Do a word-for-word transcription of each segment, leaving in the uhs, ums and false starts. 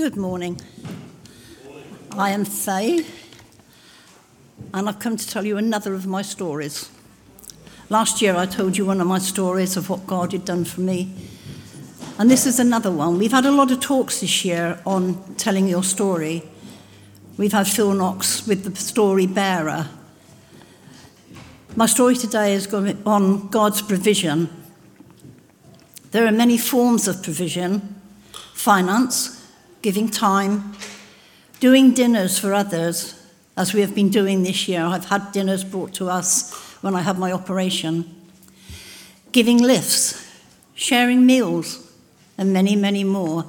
Good morning. I am Faye, and I've come to tell you another of my stories. Last year I told you one of my stories of what God had done for me, and this is another one. We've had a lot of talks this year on telling your story. We've had Phil Knox with the story bearer. My story today is on God's provision. There are many forms of provision: finance, giving time, doing dinners for others, as we have been doing this year. I've had dinners brought to us when I had my operation. Giving lifts, sharing meals, and many, many more.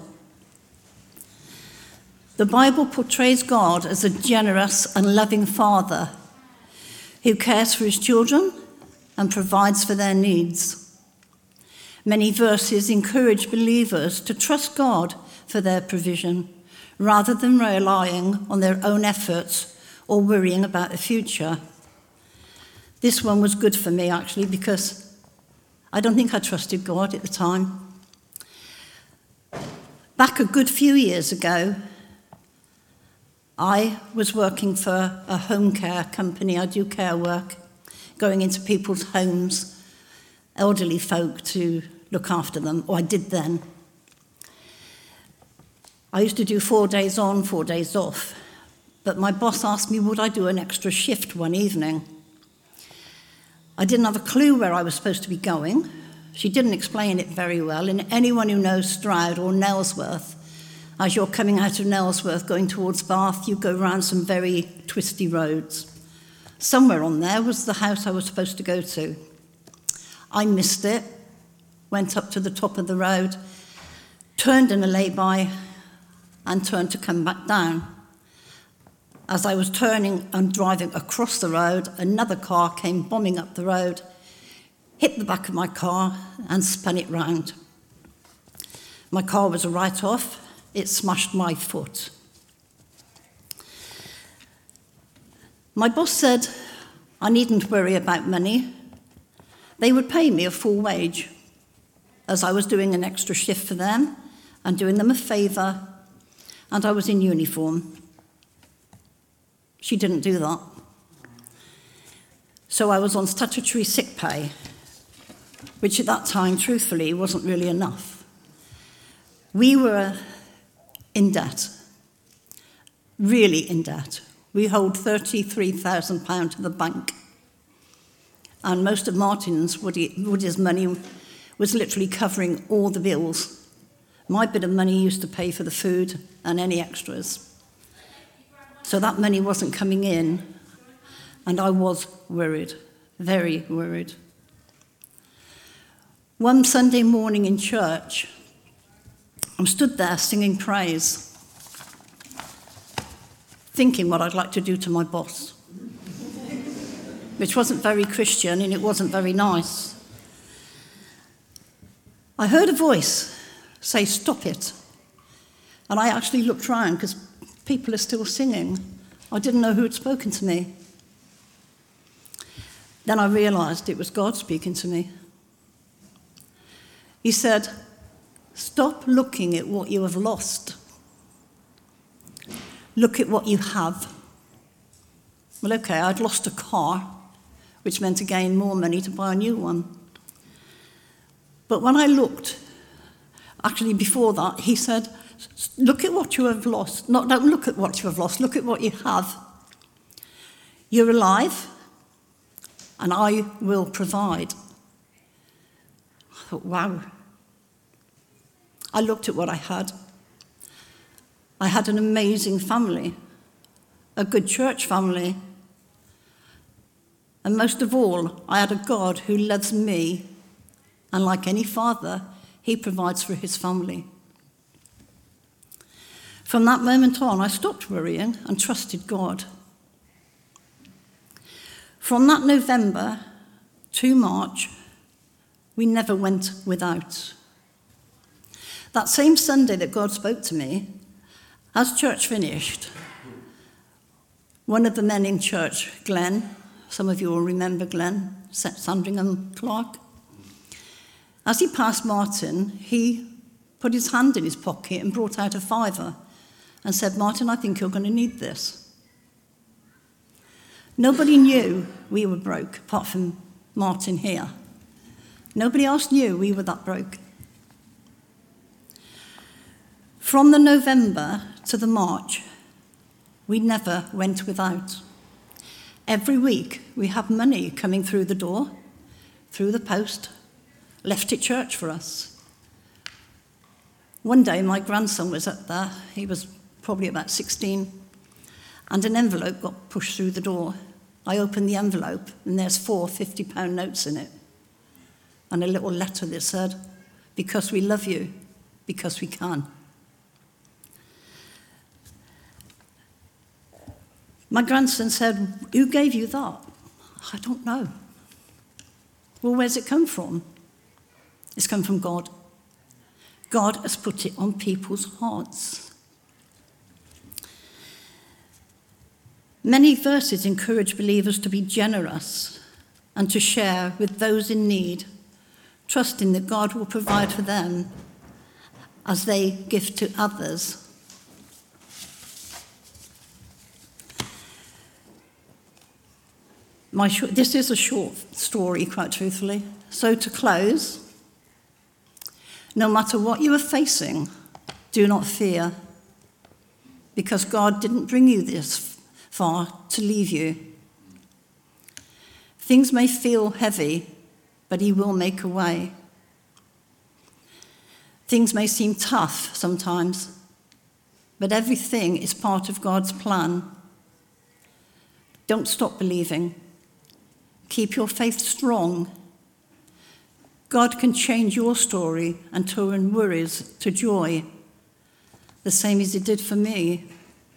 The Bible portrays God as a generous and loving father who cares for his children and provides for their needs. Many verses encourage believers to trust God for their provision, rather than relying on their own efforts or worrying about the future. This one was good for me, actually, because I don't think I trusted God at the time. Back a good few years ago, I was working for a home care company. I do care work, going into people's homes, elderly folk, to look after them, or I did then. I used to do four days on, four days off, but my boss asked me would I do an extra shift one evening. I didn't have a clue where I was supposed to be going. She didn't explain it very well, and anyone who knows Stroud or Nailsworth, as you're coming out of Nailsworth going towards Bath, you go round some very twisty roads. Somewhere on there was the house I was supposed to go to. I missed it, went up to the top of the road, turned in a lay-by, and turned to come back down. As I was turning and driving across the road, another car came bombing up the road, hit the back of my car, and spun it round. My car was a write-off. It smashed my foot. My boss said I needn't worry about money. They would pay me a full wage, as I was doing an extra shift for them and doing them a favour, and I was in uniform. She didn't do that. So I was on statutory sick pay, which at that time, truthfully, wasn't really enough. We were in debt, really in debt. We hold thirty-three thousand pounds to the bank. And most of Martin's, Woody, Woody's money was literally covering all the bills. My bit of money used to pay for the food and any extras. So that money wasn't coming in, and I was worried, very worried. One Sunday morning in church, I'm stood there singing praise, thinking what I'd like to do to my boss, which wasn't very Christian and it wasn't very nice. I heard a voice say, "Stop it." And I actually looked round because people are still singing. I didn't know who had spoken to me. Then I realised it was God speaking to me. He said, "Stop looking at what you have lost. Look at what you have." Well, okay, I'd lost a car, which meant again more money to buy a new one. But when I looked, actually before that, he said, "Look at what you have lost. Not, don't look at what you have lost, look at what you have. You're alive, and I will provide." I thought, wow. I looked at what I had. I had an amazing family, a good church family. And most of all, I had a God who loves me, and like any father, he provides for his family. From that moment on, I stopped worrying and trusted God. From that November to March, we never went without. That same Sunday that God spoke to me, as church finished, one of the men in church, Glenn, some of you will remember Glenn, Sandringham Clark, as he passed Martin, he put his hand in his pocket and brought out a fiver and said, Martin, I think you're going to need this. Nobody knew we were broke, apart from Martin here. Nobody else knew we were that broke. From the November to the March, we never went without. Every week we had money coming through the door, through the post, left at church for us. One day my grandson was up there, he was probably about sixteen, and an envelope got pushed through the door. I opened the envelope and there's four fifty-pound notes in it, and a little letter that said, because we love you, because we can. My grandson said, who gave you that? I don't know. Well, where's it come from? It's come from God. God has put it on people's hearts. Many verses encourage believers to be generous and to share with those in need, trusting that God will provide for them as they give to others. My sh- this is a short story, quite truthfully. So to close, no matter what you are facing, do not fear, because God didn't bring you this far to leave you. Things may feel heavy, but he will make a way. Things may seem tough sometimes, but everything is part of God's plan. Don't stop believing. Keep your faith strong. God can change your story and turn worries to joy, the same as he did for me.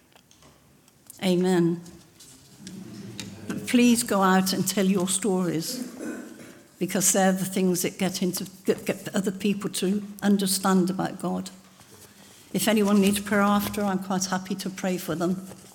Amen. But please go out and tell your stories, because they're the things that get into get other people to understand about God. If anyone needs prayer after, I'm quite happy to pray for them.